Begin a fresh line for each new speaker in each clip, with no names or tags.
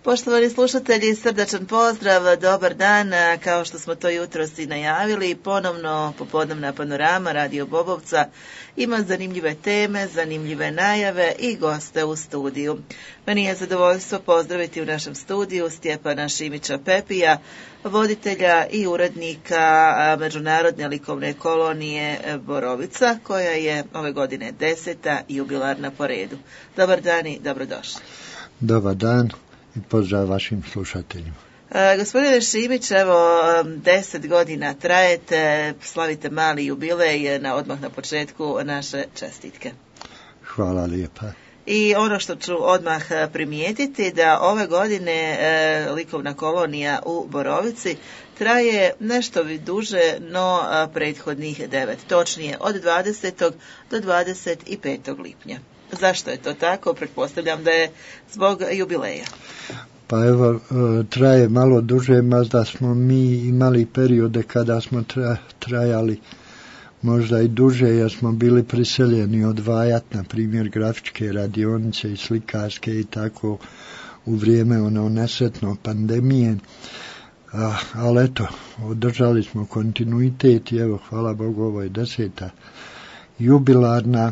Poštovani slušatelji, srdačan pozdrav, dobar dan, kao što smo to jutros i najavili, ponovno popodnevna panorama Radio Bobovca ima zanimljive teme, zanimljive najave i goste u studiju. Meni je zadovoljstvo pozdraviti u našem studiju Stjepana Šimića Pepija, voditelja i urednika Međunarodne likovne kolonije Borovica, koja je ove godine 10. jubilarna po redu. Dobar dan i dobrodošli.
Dobar dan i pozdrav vašim slušateljima.
Gospodine Šimić, evo 10 godina trajete, slavite mali jubilej, odmah na početku naše čestitke.
Hvala lijepa.
I ono što ću odmah primijetiti da ove godine likovna kolonija u Borovici traje nešto duže no prethodnih 9, točnije od 20. do 25. lipnja. Zašto je to tako? Pretpostavljam da je zbog jubileja.
Pa evo, traje malo duže, mazda smo mi imali periode kada smo trajali možda i duže, jer smo bili priseljeni odvajati, na primjer, grafičke radionice i slikarske i tako u vrijeme nesretno pandemije. Ali eto, održali smo kontinuitet i evo, hvala Bogu, ovo je 10. jubilarna.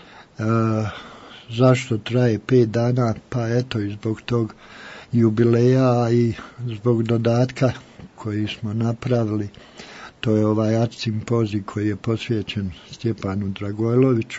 Zašto traje 5 dana? Pa eto, i zbog tog jubileja i zbog dodatka koji smo napravili. To je ovaj art simpozij koji je posvećen Stjepanu Dragojloviću.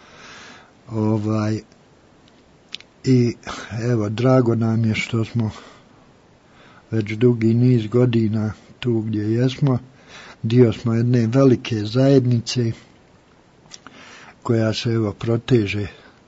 I evo, drago nam je što smo već dugi niz godina tu gdje jesmo. Dio smo jedne velike zajednice koja se evo proteže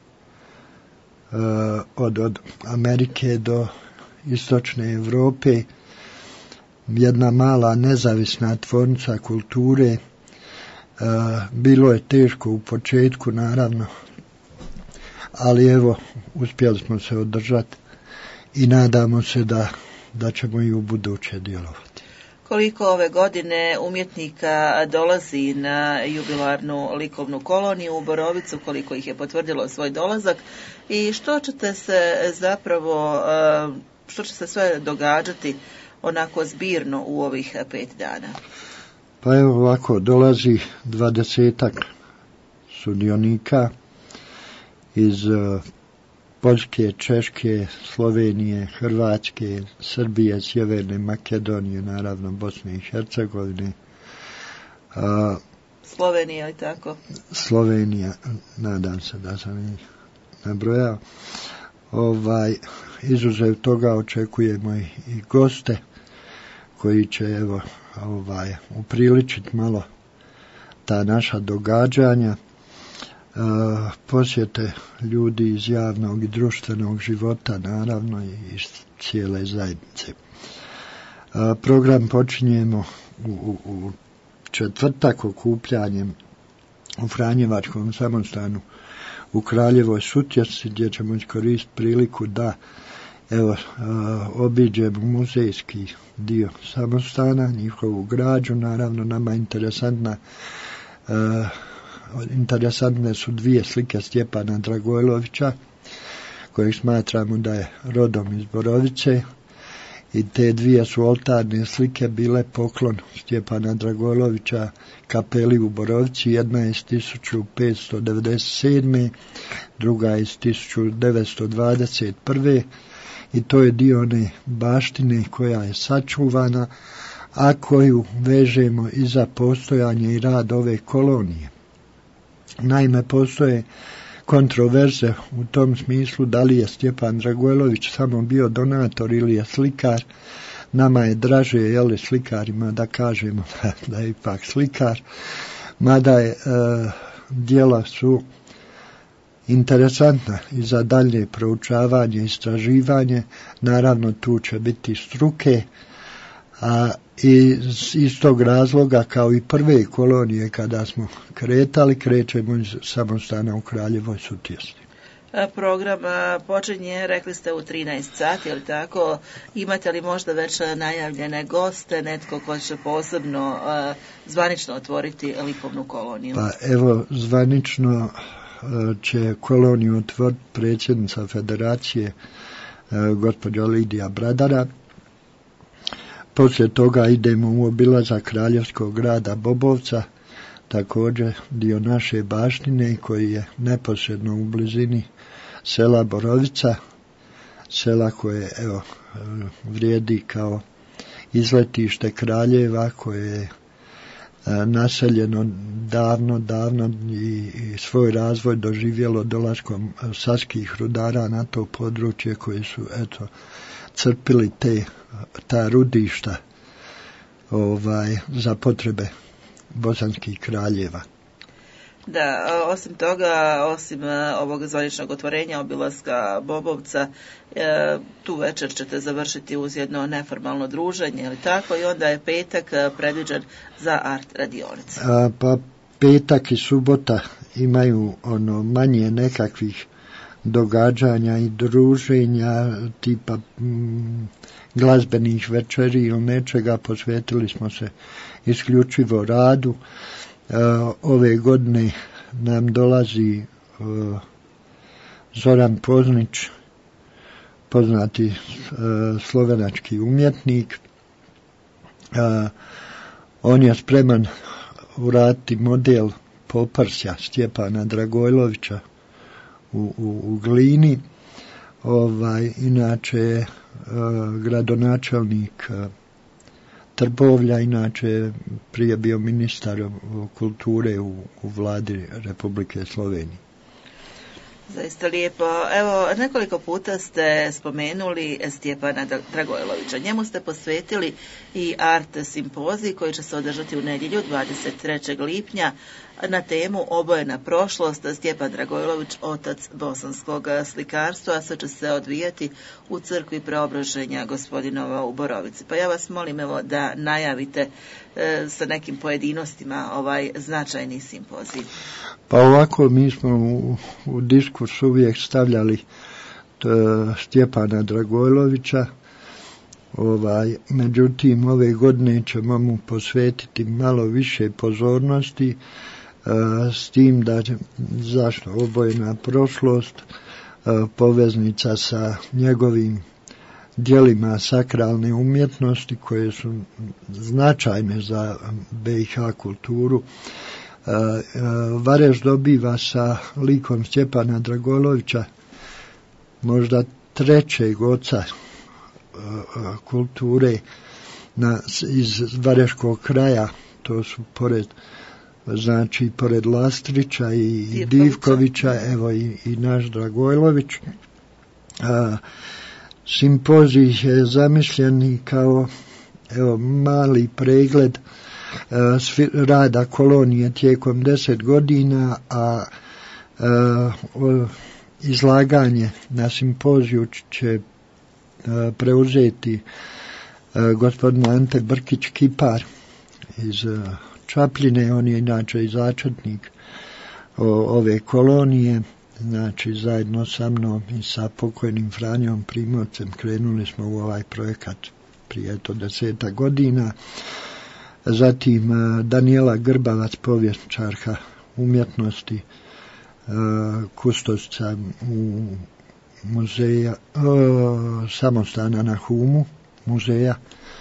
od Amerike do istočne Europe, jedna mala nezavisna tvornica kulture. Bilo je teško u početku, naravno, ali evo, uspjeli smo se održati i nadamo se da ćemo i u buduće djelovati.
Koliko ove godine umjetnika dolazi na jubilarnu likovnu koloniju u Borovicu, koliko ih je potvrdilo svoj dolazak i što ćete se zapravo, što će se sve događati onako zbirno u ovih 5 dana?
Pa evo ovako, dolazi 20 sudionika iz Poljske, Češke, Slovenije, Hrvatske, Srbije, Sjeverne Makedonije, naravno Bosne i Hercegovine.
Slovenija i tako?
Slovenija, nadam se da sam ih nabrojao. Izuzev toga očekujemo i goste koji će evo upriličiti malo ta naša događanja. Posjete ljudi iz javnog i društvenog života, naravno, i iz cijele zajednice. Program počinjemo u četvrtak okupljanjem u Franjevačkom samostanu u Kraljevoj Sutjesci, gdje ćemo iskoristiti priliku da obiđemo muzejski dio samostana, njihovu građu. Naravno, nama interesantne su 2 slike Stjepana Dragojlovića, kojeg smatramo da je rodom iz Borovice, i te 2 su oltarne slike bile poklon Stjepana Dragojlovića kapeli u Borovici. Jedna je iz 1597. druga iz 1921. i to je dio one baštine koja je sačuvana, a koju vežemo i za postojanje i rad ove kolonije. Naime, postoje kontroverze u tom smislu da li je Stjepan Dragojlović samo bio donator ili je slikar. Nama je draže, slikarima, da kažemo da je ipak slikar, mada je djela su interesantna i za dalje proučavanje, istraživanje. Naravno, tu će biti struke, a iz tog razloga, kao i prve kolonije kada smo krećemo iz samostana u Kraljevoj Sutjesci.
Program počinje, rekli ste, u 13 sati, ili tako? Imate li možda već najavljene goste, netko ko će posebno zvanično otvoriti likovnu koloniju?
Pa evo, zvanično će koloniju otvoriti predsjednica Federacije gospođa Lidija Bradara. Poslije toga idemo u obilazak kraljevskog grada Bobovca, također dio naše baštine koji je neposredno u blizini sela Borovica, sela koje vrijedi kao izletište kraljeva, koje je naseljeno davno i svoj razvoj doživjelo dolaskom saskih rudara na to područje koji su crpili ta rudišta za potrebe bosanskih kraljeva.
Da, osim toga, osim ovog zvaničnog otvorenja obilaska Bobovca, tu večer ćete završiti uz jedno neformalno druženje, ili tako, i onda je petak predviđen za art radionice.
Pa petak i subota imaju manje nekakvih događanja i druženja tipa glazbenih večeri ili nečega, posvetili smo se isključivo radu. Ove godine nam dolazi Zoran Poznić, poznati slovenački umjetnik. On je spreman uraditi model Poprsja Stjepana Dragojlovića u Glini. Inače gradonačelnik Trbovlja, inače prije bio ministar kulture u vladi Republike Slovenije.
Zaista lijepo. Evo, nekoliko puta ste spomenuli Stjepana Dragojlovića. Njemu ste posvetili i art simpozij koji će se održati u nedjelju 23. lipnja na temu Obojena prošlost, Stjepan Dragojlović, otac bosanskog slikarstva, a sve će se odvijati u crkvi Preobraženja Gospodinova u Borovici. Pa ja vas molim da najavite sa nekim pojedinostima ovaj značajni simpozij.
Pa ovako, mi smo u diskurs uvijek stavljali Stjepana Dragojlovića, međutim ove godine ćemo mu posvetiti malo više pozornosti, s tim da zašto obojena prošlost, poveznica sa njegovim djelima sakralne umjetnosti koje su značajne za BiH kulturu. Vareš dobiva sa likom Stjepana Dragojlovića možda trećeg oca kulture iz vareškog kraja, to su pored Lastrića i Divkovića, evo i naš Dragojlović. Simpozij je zamišljen kao mali pregled rada kolonije tijekom 10 godina, a izlaganje na simpoziju će preuzeti gospodin Ante Brkić-Kipar iz Čapljine. On je inače i začetnik ove kolonije. Znači, zajedno sa mnom i sa pokojnim Franjom Primorcem krenuli smo u ovaj projekat prije 10 godina. Zatim Danijela Grbavac, povjesničarka umjetnosti, kustosca u muzeja, samostana na Humu, muzeja,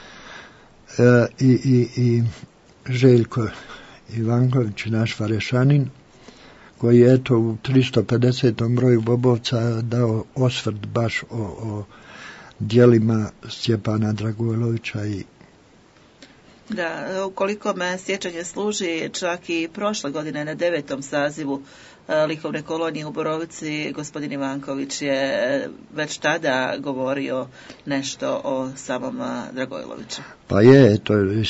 i Željko Ivanković, naš Varešanin, koji je u 350. broju Bobovca dao osvrt baš o djelima Stjepana Dragojlovića.
Da, ukoliko me sjećanje služi, čak i prošle godine na 9. sazivu likovne kolonije u Borovici, gospodin Ivanković je već tada govorio nešto o samom Dragojloviću.
Pa je, to je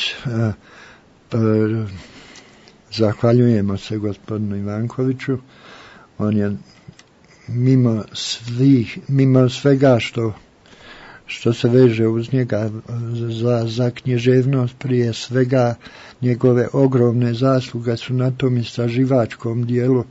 zahvaljujemo se gospodinu Ivankoviću. On je mimo svega što se veže uz njega za književnost, prije svega njegove ogromne zasluge su na tom istraživačkom dijelu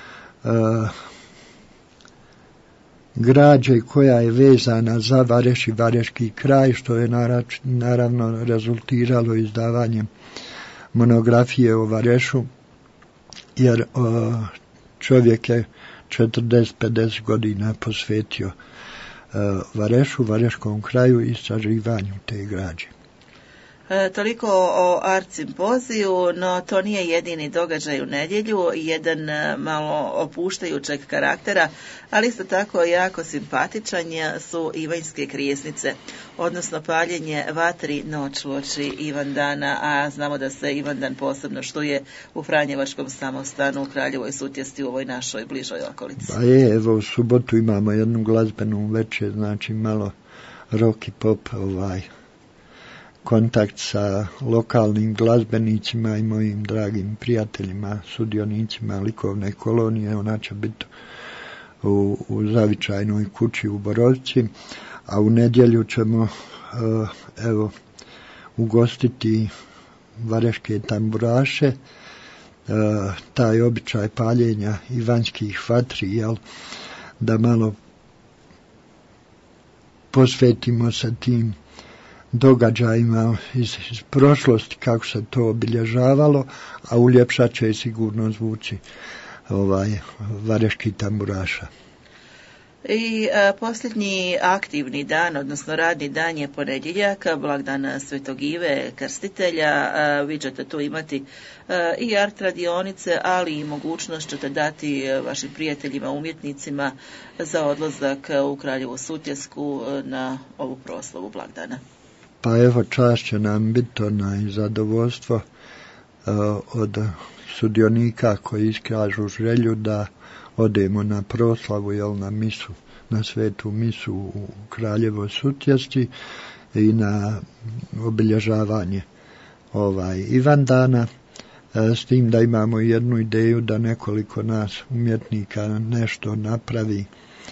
građe koja je vezana za Vareš i vareški kraj, što je naravno rezultiralo izdavanjem monografije o Varešu, jer čovjek je 40-50 godina posvetio Varešu, Vareškom kraju i istraživanju te građe.
Toliko o Art Simpoziju, no to nije jedini događaj u nedjelju, jedan malo opuštajućeg karaktera, ali isto tako jako simpatičan su Ivanjske krijesnice, odnosno paljenje vatri noć uoči Ivandana, a znamo da se Ivandan posebno štuje u Franjevačkom samostanu u Kraljevoj Sutjesti u ovoj našoj bližoj okolici.
Pa je, evo u subotu imamo jednu glazbenu večer, znači malo rock i pop, kontakt sa lokalnim glazbenicima i mojim dragim prijateljima, sudionicima likovne kolonije. Ona će biti u Zavičajnoj kući u Borovci, a u nedjelju ćemo ugostiti vareške tamburaše, taj običaj paljenja ivanjskih vatri, da malo posvetimo se tim događajima iz prošlosti, kako se to obilježavalo, a uljepšat će sigurno zvuči vareški tamburaša.
I posljednji aktivni dan, odnosno radni dan je ponedjeljak, blagdan Svetog Ive Krstitelja. Vi ćete tu imati i art radionice, ali i mogućnost ćete dati vašim prijateljima, umjetnicima za odlazak u Kraljevu Sutjesku na ovu proslavu blagdana.
Pa evo, čast će nam biti i zadovoljstvo od sudionika koji iskažu želju da odemo na proslavu, na misu, na svetu misu u Kraljevoj Sutjesti i na obilježavanje Ivandana, s tim da imamo jednu ideju da nekoliko nas umjetnika nešto napravi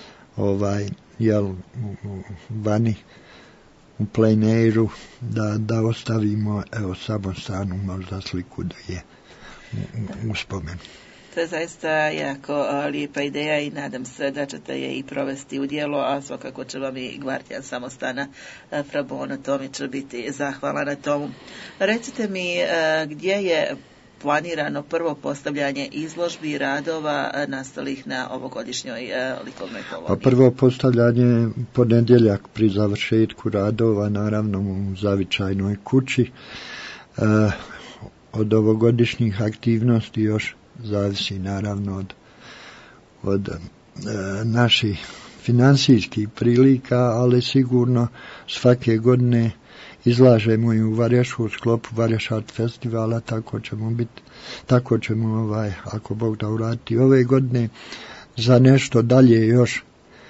vani u plein airu, da ostavimo samostanu možda sliku da je u spomenu.
To je zaista jako lijepa ideja i nadam se da ćete je i provesti u djelo, a svakako će vam i gvardijan samostana Fra Bono Tomić biti zahvala na tomu. Recite mi, gdje je planirano prvo postavljanje izložbi i radova nastalih na ovogodišnjoj likovnoj koloniji?
Pa prvo postavljanje ponedjeljak pri završetku radova, naravno u Zavičajnoj kući. Od ovogodišnjih aktivnosti još zavisi naravno od naših financijskih prilika, ali sigurno svake godine izlažemo i u Varešu u sklopu Vareš Art festivala, tako ćemo ako Bog da uradi ove godine. Za nešto dalje još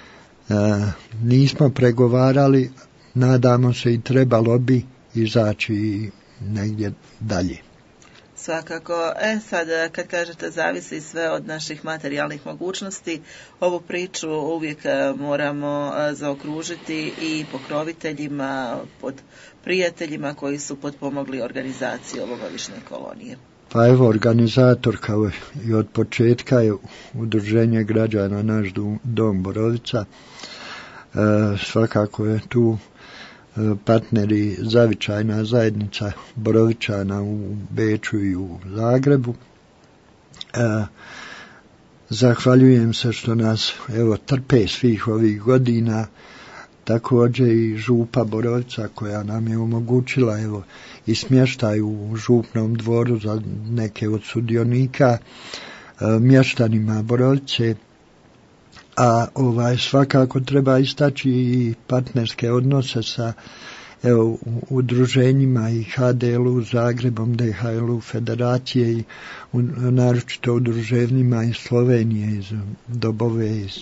nismo pregovarali, nadamo se i trebalo bi izaći negdje dalje.
Svakako. Sad kad kažete zavisi sve od naših materijalnih mogućnosti, ovu priču uvijek moramo zaokružiti i pokroviteljima, pod prijateljima koji su potpomogli organizaciju ovogodišnje kolonije.
Pa evo, organizator kao i od početka je Udruženje građana Naš dom Borovica. Svakako je tu partneri Zavičajna zajednica Borovičana u Beču i u Zagrebu. Zahvaljujem se što nas trpe svih ovih godina, također i župa Borovica koja nam je omogućila i smještaj u župnom dvoru za neke od sudionika, mještanima Borovice. A svakako treba istaći i partnerske odnose sa udruženjima i HDL-u Zagrebom, DHL-u Federacije i naročito udruženjima iz Slovenije, iz Dobove, iz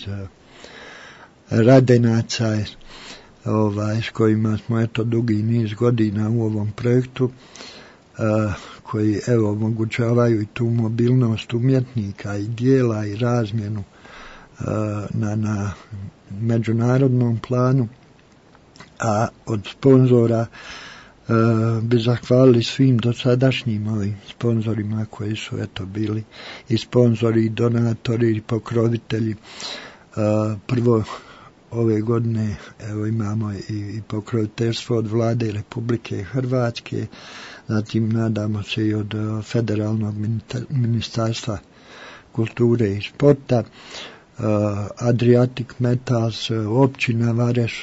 Radenaca, s kojima smo dugi niz godina u ovom projektu, koji omogućavaju i tu mobilnost umjetnika i dijela i razmjenu na međunarodnom planu. A od sponzora bi zahvalili svim dosadašnjim ovim sponzorima koji su bili i sponzori, i donatori, i pokrovitelji. Prvo ove godine imamo i pokroviteljstvo od Vlade Republike Hrvatske, zatim nadamo se i od Federalnog ministarstva kulture i sporta. Adriatic Metals, općina Vareš,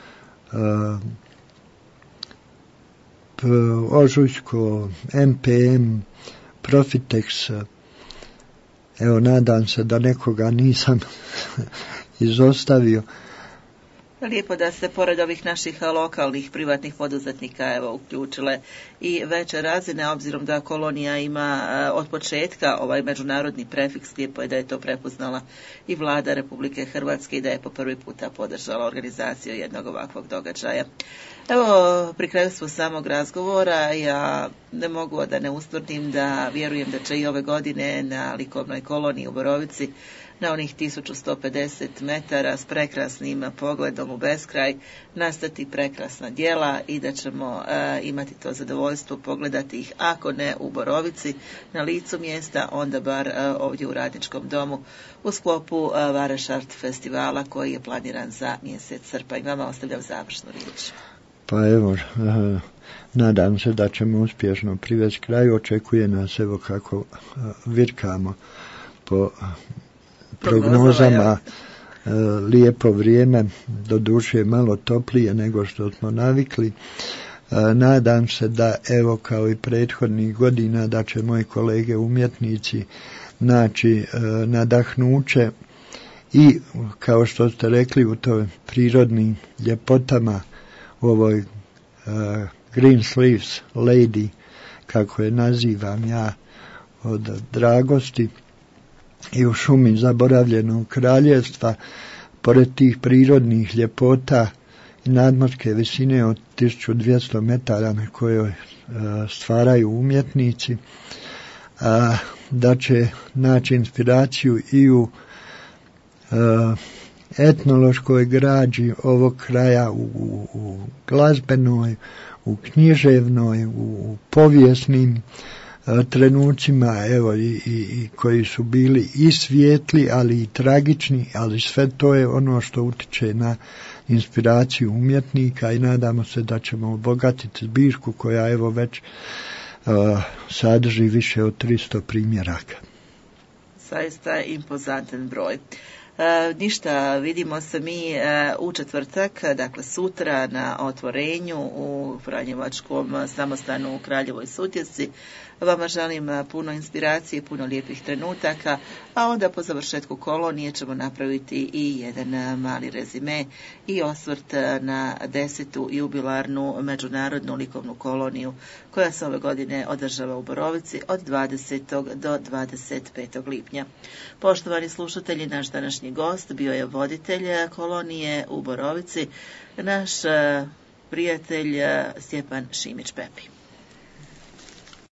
Ožujsko, MPM, Profitex. Evo, nadam se da nekoga nisam izostavio.
Lijepo da se pored ovih naših lokalnih privatnih poduzetnika uključile i veće razine, obzirom da kolonija ima od početka ovaj međunarodni prefiks, lijepo je da je to prepoznala i vlada Republike Hrvatske i da je po prvi puta podržala organizaciju jednog ovakvog događaja. Evo, pri kraju smo samog razgovora, ja ne mogu da ne ustvrdim da vjerujem da će i ove godine na likovnoj koloniji u Borovici na onih 1150 metara s prekrasnim pogledom u beskraj nastati prekrasna djela i da ćemo imati to zadovoljstvo pogledati ih, ako ne u Borovici na licu mjesta, onda bar ovdje u Radničkom domu u sklopu Vareš Art festivala koji je planiran za mjesec srpanj. Vama ostavljam završnu riječ.
Pa evo, nadam se da ćemo uspješno privesti kraju. Očekuje nas, evo kako virkamo po prognozama, lijepo vrijeme, doduše malo toplije nego što smo navikli. Nadam se da, evo, kao i prethodnih godina, da će moji kolege umjetnici naći nadahnuće i, kao što ste rekli, u toj prirodnim ljepotama, u ovoj Green Sleeves Lady, kako je nazivam ja od dragosti, i u šumi zaboravljenog kraljevstva, pored tih prirodnih ljepota i nadmorske visine od 1200 metara na kojoj stvaraju umjetnici, da će naći inspiraciju i u etnološkoj građi ovog kraja, u glazbenoj, u književnoj, u povijesnim trenucima, evo, i koji su bili i svijetli, ali i tragični, ali sve to je ono što utiče na inspiraciju umjetnika i nadamo se da ćemo obogatiti zbirku koja, evo, već sadrži više od 300 primjeraka.
Zaista impozantan broj. Ništa, vidimo se mi u četvrtak, dakle sutra, na otvorenju u Franjevačkom samostanu u Kraljevoj Sutjesci. Vama želim puno inspiracije, puno lijepih trenutaka, a onda po završetku kolonije ćemo napraviti i jedan mali rezime i osvrt na 10. jubilarnu međunarodnu likovnu koloniju koja se ove godine održava u Borovici od 20. do 25. lipnja. Poštovani slušatelji, naš današnji gost bio je voditelj kolonije u Borovici, naš prijatelj Stjepan Šimić-Pepi.